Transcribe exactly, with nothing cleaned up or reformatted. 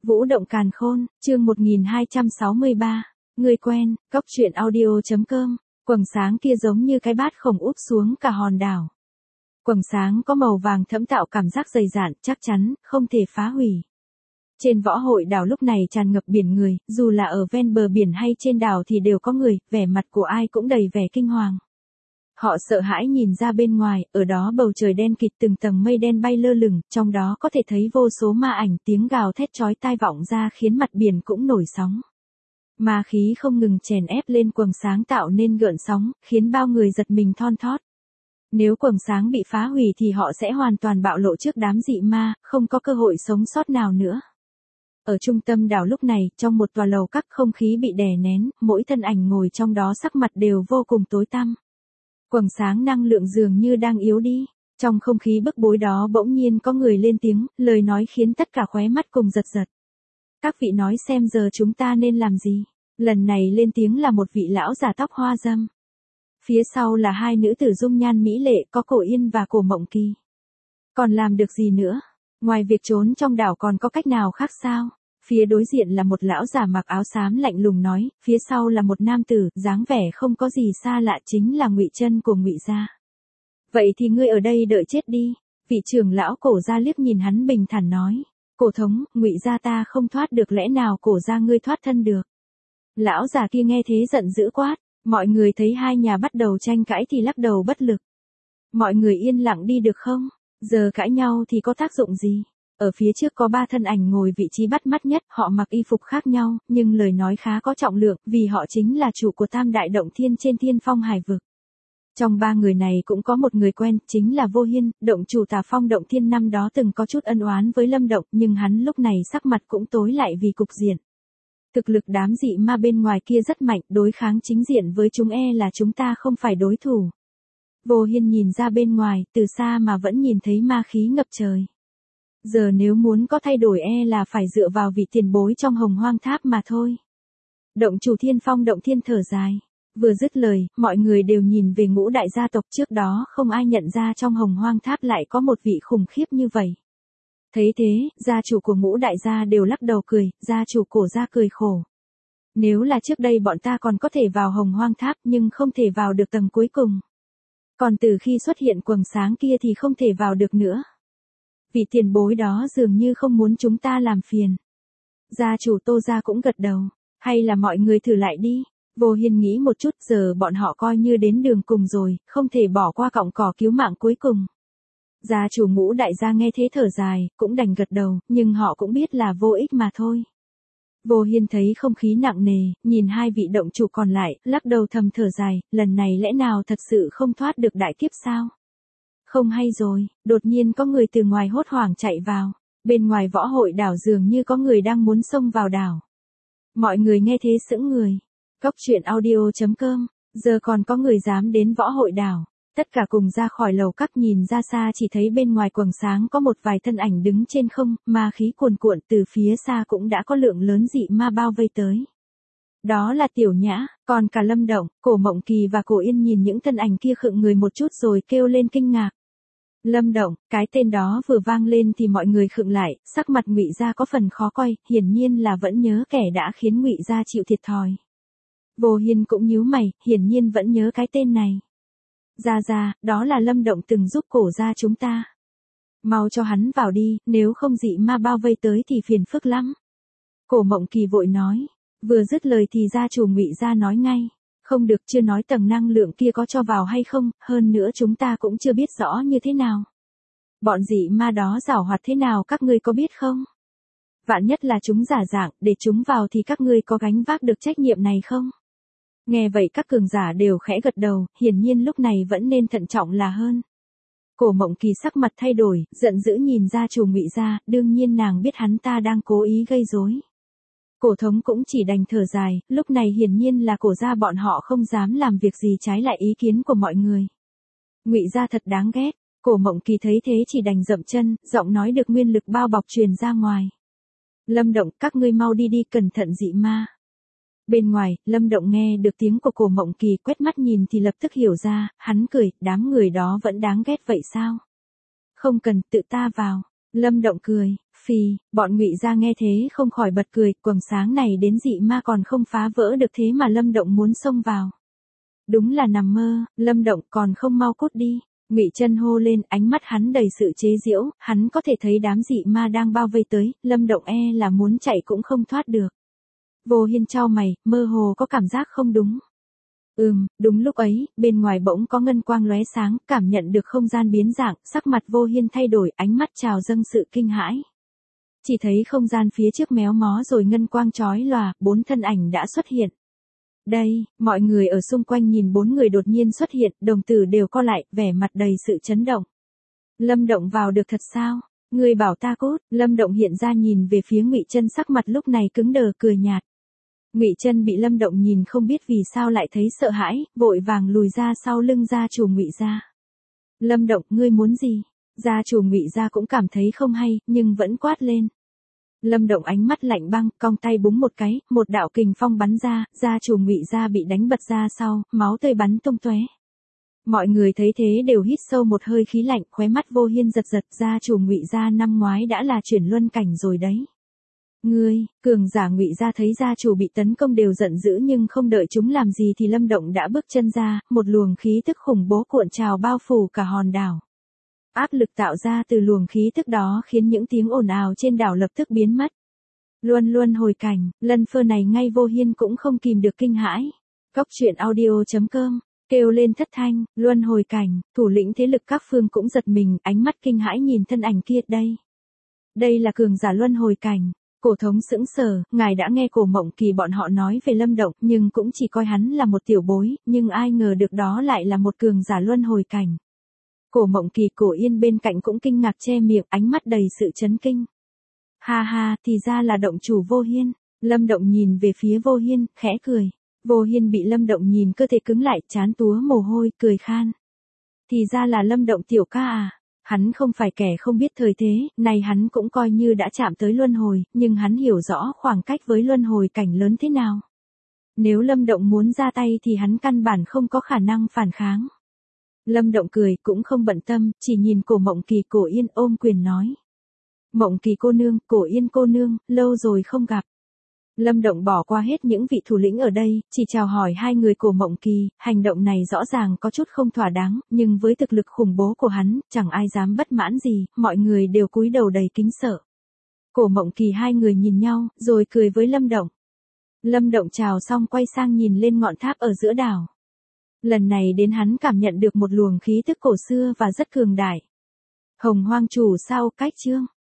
Vũ động càn khôn, chương một nghìn hai trăm sáu mươi ba. Người quen, cốc truyện audio chấm com. Quầng sáng kia giống như cái bát khổng úp xuống cả hòn đảo. Quầng sáng có màu vàng thẫm tạo cảm giác dày dạn, chắc chắn, không thể phá hủy. Trên võ hội đảo lúc này tràn ngập biển người, dù là ở ven bờ biển hay trên đảo thì đều có người, vẻ mặt của ai cũng đầy vẻ kinh hoàng. Họ sợ hãi nhìn ra bên ngoài, ở đó bầu trời đen kịt từng tầng mây đen bay lơ lửng, trong đó có thể thấy vô số ma ảnh, tiếng gào thét chói tai vọng ra khiến mặt biển cũng nổi sóng. Ma khí không ngừng chèn ép lên quầng sáng tạo nên gợn sóng, khiến bao người giật mình thon thót. Nếu quầng sáng bị phá hủy thì họ sẽ hoàn toàn bạo lộ trước đám dị ma, không có cơ hội sống sót nào nữa. Ở trung tâm đảo lúc này, trong một tòa lầu các không khí bị đè nén, mỗi thân ảnh ngồi trong đó sắc mặt đều vô cùng tối tăm. Quầng sáng năng lượng dường như đang yếu đi. Trong không khí bức bối đó bỗng nhiên có người lên tiếng, lời nói khiến tất cả khóe mắt cùng giật giật. Các vị nói xem giờ chúng ta nên làm gì? Lần này lên tiếng là một vị lão già tóc hoa râm. Phía sau là hai nữ tử dung nhan mỹ lệ, có Cổ Yên và Cổ Mộng Kỳ. Còn làm được gì nữa? Ngoài việc trốn trong đảo còn có cách nào khác sao? Phía đối diện là một lão già mặc áo xám lạnh lùng nói, phía sau là một nam tử, dáng vẻ không có gì xa lạ, chính là Ngụy Chân của Ngụy gia. Vậy thì ngươi ở đây đợi chết đi. Vị trưởng lão Cổ gia liếc nhìn hắn bình thản nói, Cổ thống, Ngụy gia ta không thoát được, lẽ nào Cổ gia ngươi thoát thân được? Lão già kia nghe thế giận dữ quát. Mọi người thấy hai nhà bắt đầu tranh cãi thì lắc đầu bất lực. Mọi người yên lặng đi được không? Giờ cãi nhau thì có tác dụng gì? Ở phía trước có ba thân ảnh ngồi vị trí bắt mắt nhất, họ mặc y phục khác nhau, nhưng lời nói khá có trọng lượng, vì họ chính là chủ của Tam Đại Động Thiên trên Thiên Phong Hải Vực. Trong ba người này cũng có một người quen, chính là Vô Hiên, động chủ Tà Phong Động Thiên năm đó từng có chút ân oán với Lâm Động, nhưng hắn lúc này sắc mặt cũng tối lại vì cục diện. Thực lực đám dị ma bên ngoài kia rất mạnh, đối kháng chính diện với chúng e là chúng ta không phải đối thủ. Vô Hiên nhìn ra bên ngoài, từ xa mà vẫn nhìn thấy ma khí ngập trời. Giờ nếu muốn có thay đổi e là phải dựa vào vị tiền bối trong Hồng Hoang Tháp mà thôi. Động chủ Thiên Phong Động Thiên thở dài. Vừa dứt lời, mọi người đều nhìn về Ngũ đại gia tộc, trước đó không ai nhận ra trong Hồng Hoang Tháp lại có một vị khủng khiếp như vậy. Thấy thế, gia chủ của Ngũ đại gia đều lắc đầu cười, gia chủ Cổ gia cười khổ. Nếu là trước đây bọn ta còn có thể vào Hồng Hoang Tháp nhưng không thể vào được tầng cuối cùng. Còn từ khi xuất hiện quầng sáng kia thì không thể vào được nữa. Vị tiền bối đó dường như không muốn chúng ta làm phiền. Gia chủ Tô gia cũng gật đầu, hay là mọi người thử lại đi. Vô Hiên nghĩ một chút, giờ bọn họ coi như đến đường cùng rồi, không thể bỏ qua cọng cỏ cứu mạng cuối cùng. Gia chủ Ngũ đại gia nghe thế thở dài, cũng đành gật đầu, nhưng họ cũng biết là vô ích mà thôi. Vô Hiên thấy không khí nặng nề, nhìn hai vị động chủ còn lại, lắc đầu thầm thở dài, lần này lẽ nào thật sự không thoát được đại kiếp sao? Không hay rồi, đột nhiên có người từ ngoài hốt hoảng chạy vào, bên ngoài võ hội đảo dường như có người đang muốn xông vào đảo. Mọi người nghe thế sững người. Cốc truyện audio chấm com, giờ còn có người dám đến võ hội đảo. Tất cả cùng ra khỏi lầu các, nhìn ra xa chỉ thấy bên ngoài quầng sáng có một vài thân ảnh đứng trên không, ma khí cuồn cuộn, từ phía xa cũng đã có lượng lớn dị ma bao vây tới. Đó là Tiểu Nhã, còn cả Lâm Động, Cổ Mộng Kỳ và Cổ Yên nhìn những thân ảnh kia khựng người một chút rồi kêu lên kinh ngạc. Lâm Động, cái tên đó vừa vang lên thì mọi người khựng lại, sắc mặt Ngụy gia có phần khó coi, hiển nhiên là vẫn nhớ kẻ đã khiến Ngụy gia chịu thiệt thòi. Vô Hiên cũng nhíu mày, hiển nhiên vẫn nhớ cái tên này. Gia gia, đó là Lâm Động từng giúp Cổ gia chúng ta. Mau cho hắn vào đi, nếu không dị ma bao vây tới thì phiền phức lắm. Cổ Mộng Kỳ vội nói. Vừa dứt lời thì gia chủ Ngụy gia nói ngay. Không được, chưa nói tầng năng lượng kia có cho vào hay không, hơn nữa chúng ta cũng chưa biết rõ như thế nào. Bọn dị ma đó giảo hoạt thế nào các ngươi có biết không? Vạn nhất là chúng giả dạng, để chúng vào thì các ngươi có gánh vác được trách nhiệm này không? Nghe vậy các cường giả đều khẽ gật đầu, hiển nhiên lúc này vẫn nên thận trọng là hơn. Cổ Mộng Kỳ sắc mặt thay đổi, giận dữ nhìn gia chủ Ngụy gia, đương nhiên nàng biết hắn ta đang cố ý gây rối. Cổ thống cũng chỉ đành thở dài, lúc này hiển nhiên là Cổ gia bọn họ không dám làm việc gì trái lại ý kiến của mọi người. Ngụy gia thật đáng ghét. Cổ Mộng Kỳ thấy thế chỉ đành dậm chân, giọng nói được nguyên lực bao bọc truyền ra ngoài. Lâm Động, các ngươi mau đi đi, cẩn thận dị ma. Bên ngoài, Lâm Động nghe được tiếng của Cổ Mộng Kỳ, quét mắt nhìn thì lập tức hiểu ra, hắn cười, đám người đó vẫn đáng ghét vậy sao? Không cần, tự ta vào. Lâm Động cười, Phì, bọn Ngụy gia nghe thế không khỏi bật cười, quầng sáng này đến dị ma còn không phá vỡ được thế mà Lâm Động muốn xông vào. Đúng là nằm mơ, Lâm Động còn không mau cút đi. Ngụy Chân hô lên, ánh mắt hắn đầy sự chế giễu, hắn có thể thấy đám dị ma đang bao vây tới, Lâm Động e là muốn chạy cũng không thoát được. Vô Hiên chau mày, mơ hồ có cảm giác không đúng. Ừm, đúng lúc ấy, bên ngoài bỗng có ngân quang lóe sáng, cảm nhận được không gian biến dạng, sắc mặt Vô Hiên thay đổi, ánh mắt trào dâng sự kinh hãi. Chỉ thấy không gian phía trước méo mó rồi ngân quang chói lòa, bốn thân ảnh đã xuất hiện. Đây, mọi người ở xung quanh nhìn bốn người đột nhiên xuất hiện, đồng tử đều co lại, vẻ mặt đầy sự chấn động. Lâm Động vào được thật sao? Người bảo ta cút, Lâm Động hiện ra nhìn về phía Ngụy Chân, sắc mặt lúc này cứng đờ cười nhạt. Ngụy Chân bị Lâm Động nhìn không biết vì sao lại thấy sợ hãi, vội vàng lùi ra sau lưng gia chủ Ngụy gia. Lâm Động, ngươi muốn gì? Gia chủ Ngụy gia cũng cảm thấy không hay, nhưng vẫn quát lên. Lâm Động ánh mắt lạnh băng, cong tay búng một cái, một đạo kình phong bắn ra, gia chủ Ngụy gia bị đánh bật ra sau, máu tươi bắn tung tóe. Mọi người thấy thế đều hít sâu một hơi khí lạnh, khóe mắt Vô Hiên giật giật, gia chủ Ngụy gia năm ngoái đã là chuyển luân cảnh rồi đấy. Ngươi, cường giả Ngụy gia thấy gia chủ bị tấn công đều giận dữ nhưng không đợi chúng làm gì thì Lâm Động đã bước chân ra, một luồng khí tức khủng bố cuộn trào bao phủ cả hòn đảo. Áp lực tạo ra từ luồng khí tức đó khiến những tiếng ồn ào trên đảo lập tức biến mất. Luân luân hồi cảnh, lần phơ này ngay Vô Hiên cũng không kìm được kinh hãi. Cốc truyện audio chấm com, kêu lên thất thanh, luân hồi cảnh, thủ lĩnh thế lực các phương cũng giật mình, ánh mắt kinh hãi nhìn thân ảnh kia đây. Đây là cường giả luân hồi cảnh. Cổ thống sững sờ, ngài đã nghe Cổ Mộng Kỳ bọn họ nói về Lâm Động, nhưng cũng chỉ coi hắn là một tiểu bối, nhưng ai ngờ được đó lại là một cường giả luân hồi cảnh. Cổ Mộng Kỳ, Cổ Yên bên cạnh cũng kinh ngạc che miệng, ánh mắt đầy sự chấn kinh. Ha ha, thì ra là động chủ Vô Hiên. Lâm Động nhìn về phía Vô Hiên, khẽ cười. Vô Hiên bị Lâm Động nhìn cơ thể cứng lại, trán túa mồ hôi, cười khan. Thì ra là Lâm Động tiểu ca à. Hắn không phải kẻ không biết thời thế, này hắn cũng coi như đã chạm tới luân hồi, nhưng hắn hiểu rõ khoảng cách với luân hồi cảnh lớn thế nào. Nếu Lâm Động muốn ra tay thì hắn căn bản không có khả năng phản kháng. Lâm Động cười cũng không bận tâm, chỉ nhìn Cổ Mộng Kỳ, Cổ Yên ôm quyền nói. Mộng Kỳ cô nương, Cổ Yên cô nương, lâu rồi không gặp. Lâm Động bỏ qua hết những vị thủ lĩnh ở đây, chỉ chào hỏi hai người Cổ Mộng Kỳ, hành động này rõ ràng có chút không thỏa đáng, nhưng với thực lực khủng bố của hắn, chẳng ai dám bất mãn gì, mọi người đều cúi đầu đầy kính sợ. Cổ Mộng Kỳ hai người nhìn nhau, rồi cười với Lâm Động. Lâm Động chào xong quay sang nhìn lên ngọn tháp ở giữa đảo. Lần này đến hắn cảm nhận được một luồng khí tức cổ xưa và rất cường đại. Hồng Hoang chủ sao cách chương.